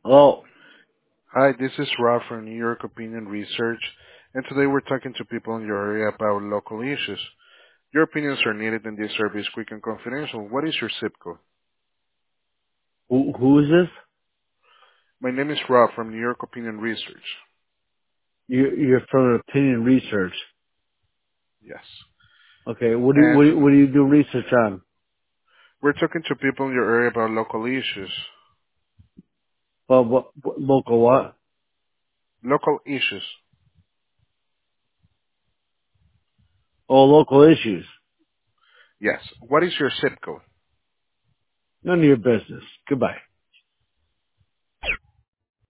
Oh, Hi, this is Rob from New York Opinion Research, and today we're talking to people in your area about local issues. Your opinions are needed in this service, quick and confidential. What is your zip code? who is this? My name is Rob from New York Opinion Research. You're from Opinion Research. Yes. Okay, And what do you do research on? we're talking to people in your area about local issues. Well, what local what? Local issues. Oh, local issues. Yes. What is your zip code? None of your business. Goodbye.